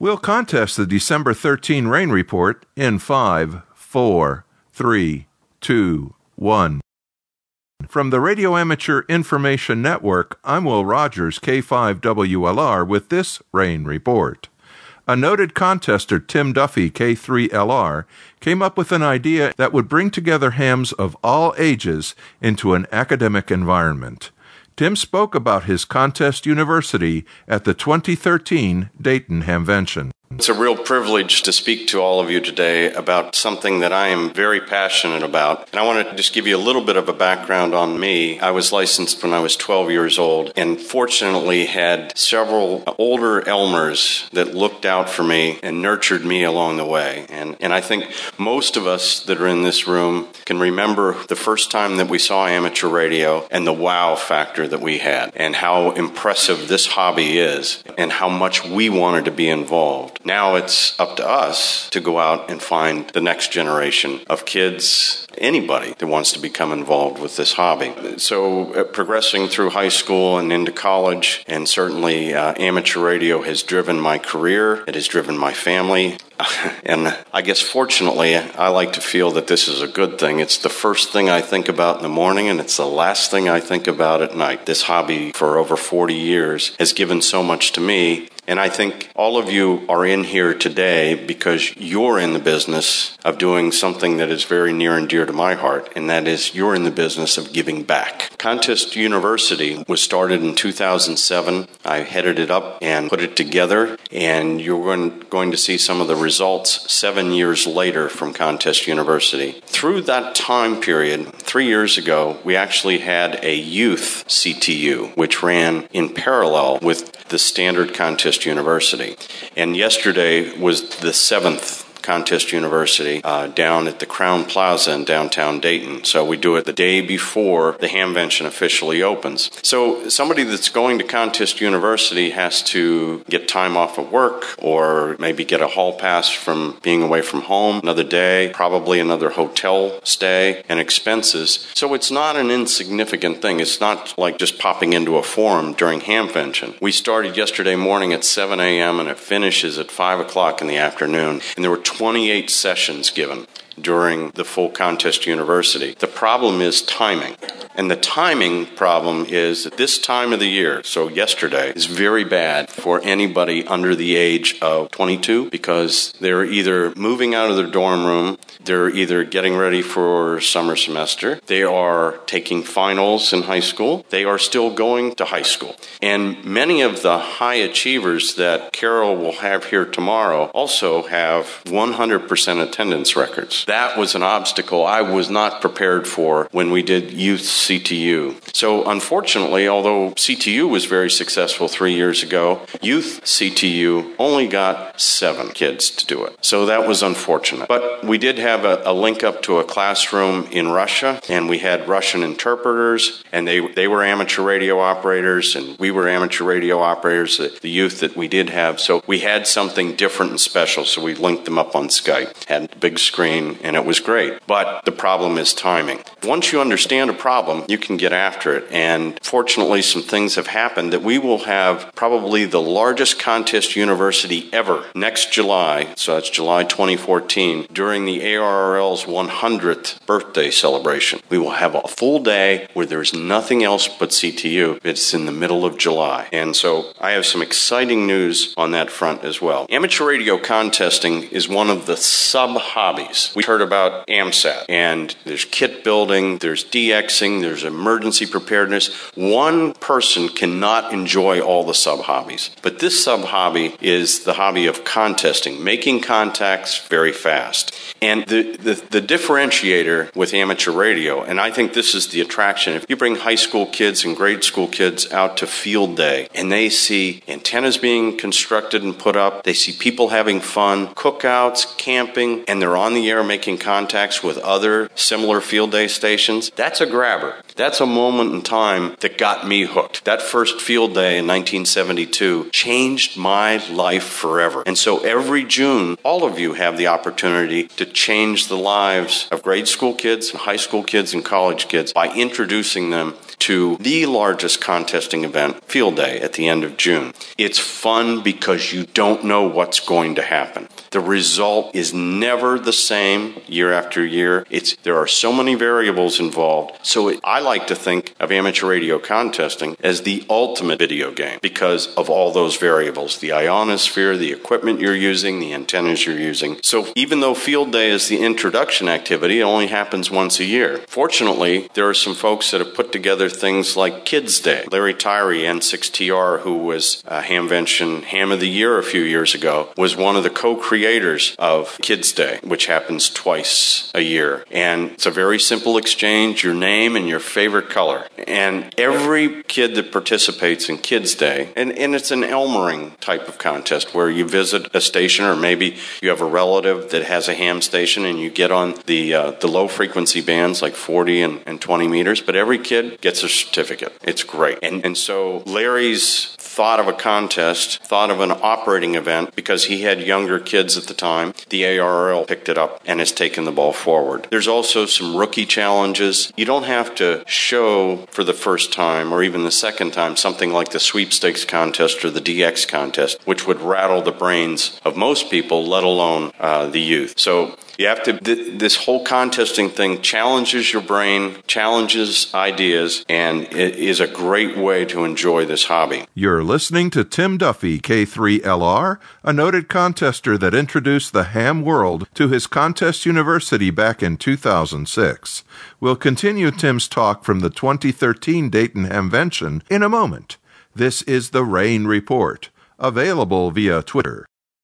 We'll contest the December 13 rain report in 5, 4, 3, 2, 1. From the Radio Amateur Information Network, I'm Will Rogers, K5WLR, with this rain report. A noted contester, Tim Duffy, K3LR, came up with an idea that would bring together hams of all ages into an academic environment. Tim spoke about his contest university at the 2013 Dayton Hamvention. It's a real privilege to speak to all of you today about something that I am very passionate about. And I want to just give you a little bit of a background on me. I was licensed when I was 12 years old and fortunately had several older Elmers that looked out for me and nurtured me along the way. And I think most of us that are in this room can remember the first time that we saw amateur radio and the wow factor that we had and how impressive this hobby is and how much we wanted to be involved. Now it's up to us to go out and find the next generation of kids, anybody that wants to become involved with this hobby. So progressing through high school and into college, and certainly amateur radio has driven my career, it has driven my family. And I guess fortunately, I like to feel that this is a good thing. It's the first thing I think about in the morning, and it's the last thing I think about at night. This hobby for over 40 years has given so much to me. And I think all of you are in here today because you're in the business of doing something that is very near and dear to my heart, and that is you're in the business of giving back. Contest University was started in 2007. I headed it up and put it together, and you're going to see some of the results 7 years later from Contest University. Through that time period, 3 years ago, we actually had a youth CTU, which ran in parallel with the standard Contest University. And yesterday was the 7th Contest University down at the Crown Plaza in downtown Dayton. So we do it the day before the Hamvention officially opens. So somebody that's going to Contest University has to get time off of work or maybe get a hall pass from being away from home another day, probably another hotel stay and expenses. So it's not an insignificant thing. It's not like just popping into a forum during Hamvention. We started yesterday morning at 7 a.m. and it finishes at 5 o'clock in the afternoon. And there were 28 sessions given during the full Contest University. The problem is timing. And the timing problem is that this time of the year, so yesterday, is very bad for anybody under the age of 22 because they're either moving out of their dorm room, they're either getting ready for summer semester, they are taking finals in high school, they are still going to high school. And many of the high achievers that Carol will have here tomorrow also have 100% attendance records. That was an obstacle I was not prepared for when we did youth CTU. So unfortunately, although CTU was very successful 3 years ago, youth CTU only got 7 kids to do it. So that was unfortunate. But we did have a link up to a classroom in Russia, and we had Russian interpreters, and they were amateur radio operators, and we were amateur radio operators, the youth that we did have. So we had something different and special, so we linked them up on Skype, had a big screen, and it was great. But the problem is timing. Once you understand a problem, you can get after it. And fortunately, some things have happened that we will have probably the largest Contest University ever next July. So that's July 2014, during the ARRL's 100th birthday celebration. We will have a full day where there's nothing else but CTU. It's in the middle of July. And so I have some exciting news on that front as well. Amateur radio contesting is one of the sub-hobbies. We heard about AMSAT, and there's kit building, there's DXing, there's emergency preparedness. One person cannot enjoy all the sub-hobbies. But this sub-hobby is the hobby of contesting, making contacts very fast. And the differentiator with amateur radio, and I think this is the attraction, if you bring high school kids and grade school kids out to field day, and they see antennas being constructed and put up, they see people having fun, cookouts, camping, and they're on the air making making contacts with other similar field day stations, that's a grabber. That's a moment in time that got me hooked. That first field day in 1972 changed my life forever. And so every June, all of you have the opportunity to change the lives of grade school kids and high school kids and college kids by introducing them to the largest contesting event, Field Day, at the end of June. It's fun because you don't know what's going to happen. The result is never the same year after year. There are so many variables involved. So I like to think of amateur radio contesting as the ultimate video game because of all those variables, the ionosphere, the equipment you're using, the antennas you're using. So even though Field Day is the introduction activity, it only happens once a year. Fortunately, there are some folks that have put together things like Kids Day. Larry Tyree, N6TR, who was Hamvention Ham of the Year a few years ago, was one of the co-creators of Kids Day, which happens twice a year. And it's a very simple exchange, your name and your favorite color. And every kid that participates in Kids Day, and it's an Elmering type of contest where you visit a station, or maybe you have a relative that has a ham station and you get on the low frequency bands like 40 and 20 meters, but every kid gets a certificate. It's great. And so Larry's thought of a contest, thought of an operating event, because he had younger kids at the time. The ARRL picked it up and has taken the ball forward. There's also some rookie challenges. You don't have to show for the first time or even the second time something like the sweepstakes contest or the DX contest, which would rattle the brains of most people, let alone the youth. So you have to, this whole contesting thing challenges your brain, challenges ideas, and it is a great way to enjoy this hobby. You're listening to Tim Duffy, K3LR, a noted contester that introduced the ham world to his contest university back in 2006. We'll continue Tim's talk from the 2013 Dayton Hamvention in a moment. This is the Rain Report, available via Twitter.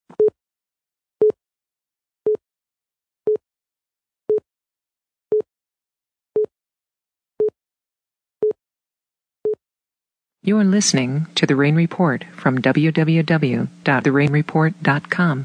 You are listening to The Rain Report from www.therainreport.com.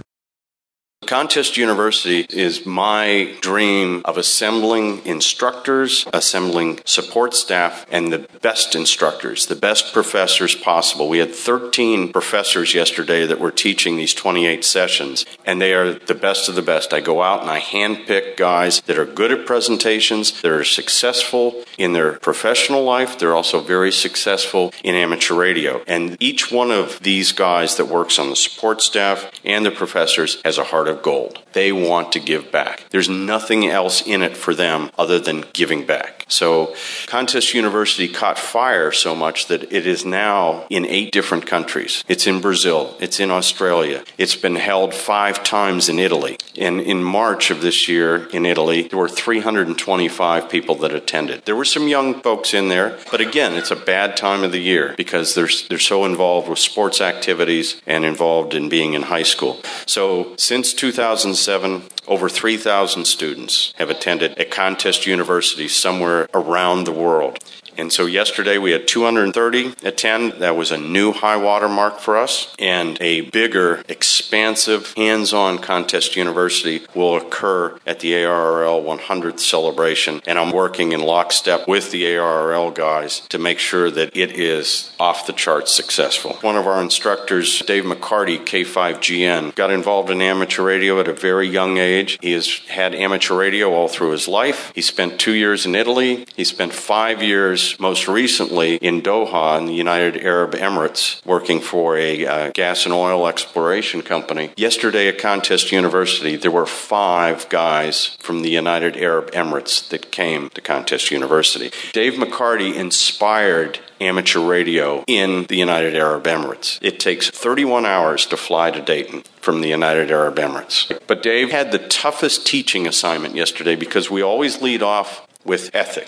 Contest University is my dream of assembling instructors, assembling support staff, and the best instructors, the best professors possible. We had 13 professors yesterday that were teaching these 28 sessions, and they are the best of the best. I go out and I handpick guys that are good at presentations, that are successful in their professional life. They're also very successful in amateur radio. And each one of these guys that works on the support staff and the professors has a heart of gold. They want to give back. There's nothing else in it for them other than giving back. So Contest University caught fire so much that it is now in 8 different countries. It's in Brazil. It's in Australia. It's been held 5 times in Italy. And in March of this year in Italy, there were 325 people that attended. There were some young folks in there, but again, it's a bad time of the year because they're so involved with sports activities and involved in being in high school. So since 2007, over 3,000 students have attended a Contest University somewhere around the world. And so yesterday we had 230 attend. That was a new high water mark for us. And a bigger, expansive, hands-on Contest University will occur at the ARRL 100th celebration. And I'm working in lockstep with the ARRL guys to make sure that it is off the charts successful. One of our instructors, Dave McCarty, K5GN, got involved in amateur radio at a very young age. He has had amateur radio all through his life. He spent 2 years in Italy. He spent 5 years most recently in Doha in the United Arab Emirates working for a gas and oil exploration company. Yesterday at Contest University, there were 5 guys from the United Arab Emirates that came to Contest University. Dave McCarty inspired amateur radio in the United Arab Emirates. It takes 31 hours to fly to Dayton from the United Arab Emirates. But Dave had the toughest teaching assignment yesterday because we always lead off with ethics.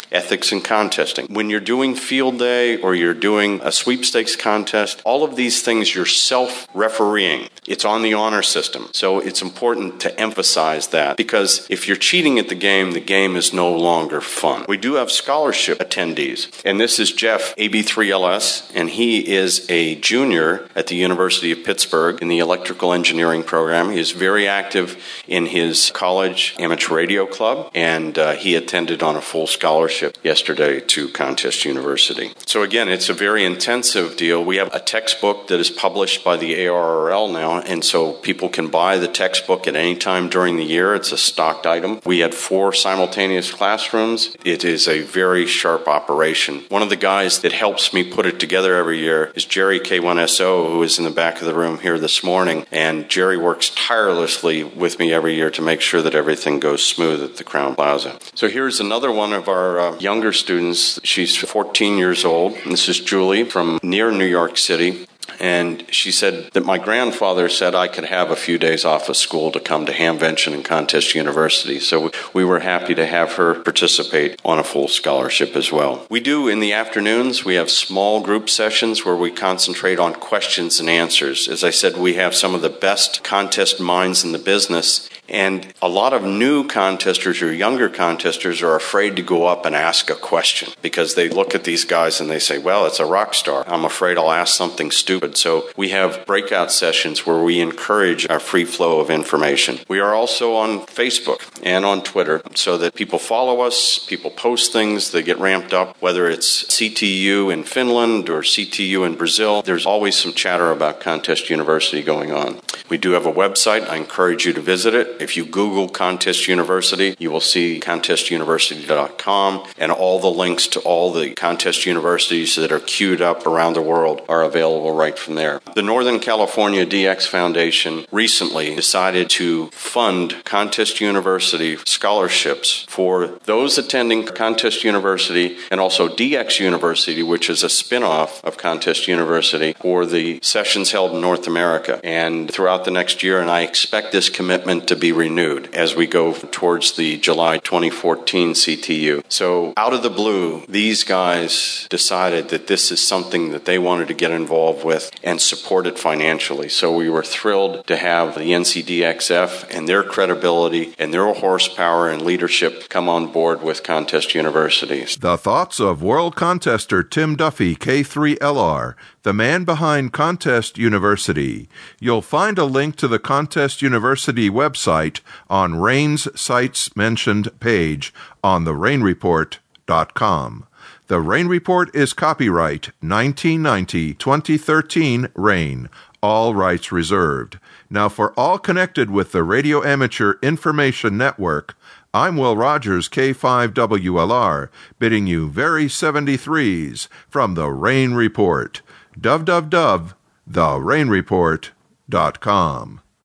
ethics in contesting. When you're doing field day or you're doing a sweepstakes contest, all of these things you're self-refereeing. It's on the honor system. So it's important to emphasize that, because if you're cheating at the game is no longer fun. We do have scholarship attendees, and this is Jeff, AB3LS, and he is a junior at the University of Pittsburgh in the electrical engineering program. He is very active in his college amateur radio club, and he attended on a full scholarship yesterday to Contest University. So again, it's a very intensive deal. We have a textbook that is published by the ARRL now, and so people can buy the textbook at any time during the year. It's a stocked item. We had 4 simultaneous classrooms. It is a very sharp operation. One of the guys that helps me put it together every year is Jerry K1SO, who is in the back of the room here this morning, and Jerry works tirelessly with me every year to make sure that everything goes smooth at the Crowne Plaza. So here's another one of our younger students. She's 14 years old. This is Julie from near New York City. And she said that my grandfather said I could have a few days off of school to come to Hamvention and Contest University. So we were happy to have her participate on a full scholarship as well. We do, in the afternoons, we have small group sessions where we concentrate on questions and answers. As I said, we have some of the best contest minds in the business. And a lot of new contesters or younger contesters are afraid to go up and ask a question because they look at these guys and they say, well, it's a rock star. I'm afraid I'll ask something stupid. So we have breakout sessions where we encourage our free flow of information. We are also on Facebook and on Twitter so that people follow us, people post things, they get ramped up, whether it's CTU in Finland or CTU in Brazil. There's always some chatter about Contest University going on. We do have a website. I encourage you to visit it. If you Google Contest University, you will see contestuniversity.com, and all the links to all the contest universities that are queued up around the world are available right from there. The Northern California DX Foundation recently decided to fund Contest University scholarships for those attending Contest University and also DX University, which is a spin-off of Contest University, for the sessions held in North America and throughout the next year, and I expect this commitment to be renewed as we go towards the July 2014 CTU. So out of the blue, these guys decided that this is something that they wanted to get involved with and support it financially. So we were thrilled to have the NCDXF and their credibility and their horsepower and leadership come on board with Contest University. The thoughts of world contester Tim Duffy, K3LR, the man behind Contest University. You'll find a link to the Contest University website on RAIN's Sites Mentioned page on therainreport.com. The Rain Report is copyright 1990-2013 RAIN. All rights reserved. Now, for all connected with the Radio Amateur Information Network, I'm Will Rogers, K5WLR, bidding you very 73s from the Rain Report. Dove, dove, dove, therainreport.com.